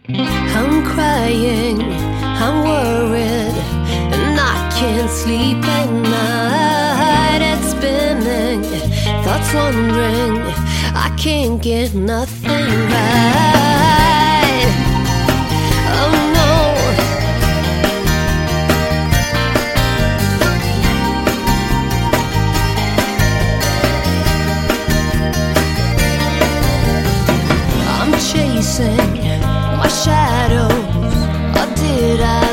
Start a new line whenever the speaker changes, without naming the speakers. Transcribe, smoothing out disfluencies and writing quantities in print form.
I'm crying, I'm worried, and I can't sleep at night. It's spinning, thoughts wandering, I can't get nothing right. Oh no. I'm chasing my shadows, or did I